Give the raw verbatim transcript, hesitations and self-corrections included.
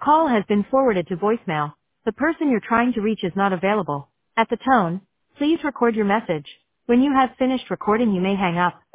call has been forwarded to voicemail. The person you're trying to reach is not available. At the tone, please record your message. When you have finished recording, you may hang up.